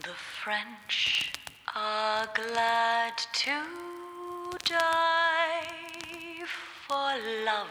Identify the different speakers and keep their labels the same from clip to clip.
Speaker 1: The French are glad to die for love.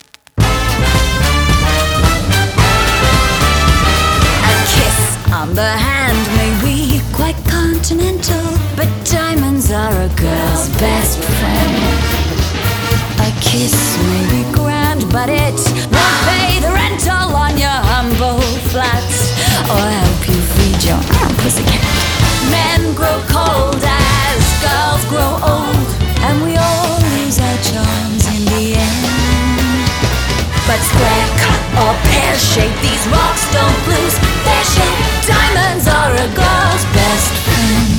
Speaker 2: A kiss on the hand may be quite continental, but diamonds are a girl's best friend. A kiss may be grand, but it won't pay the rental on your humble flats or help you feed your pussycat. Men grow cold as girls grow old, and we all lose our charms in the end. But square cut or pear shape, these rocks don't lose their shape. Diamonds are a girl's best friend.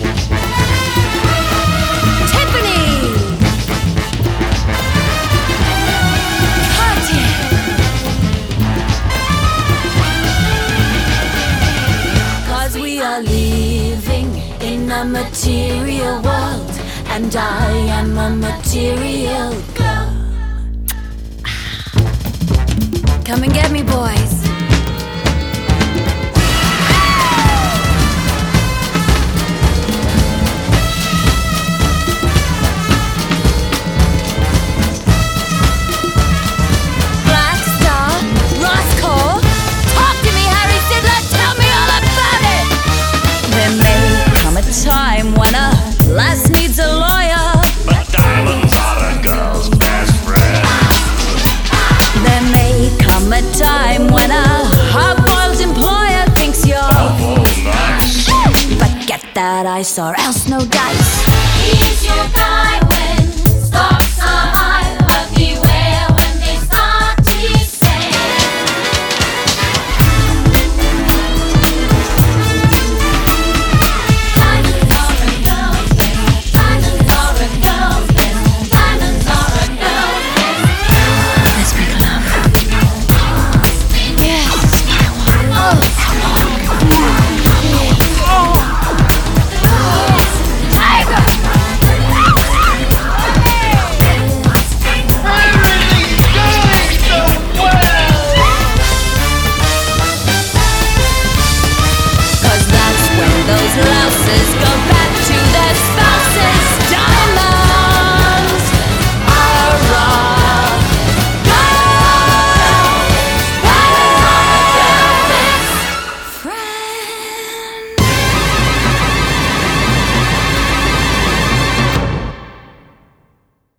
Speaker 2: Tiffany! Cartier! Cause we are living in a material world, and I am a material girl. Come and get me, boys. Black Star, Roscoe, talk to me, Harry Sidler, tell me all about it. There may come a time when a lass needs a lawyer,
Speaker 3: but diamonds are a girl's best friend.
Speaker 2: there may come a time when a hard-boiled employer thinks you're
Speaker 3: Awful nice.
Speaker 2: but get that ice or else no dice.
Speaker 1: He's your guy when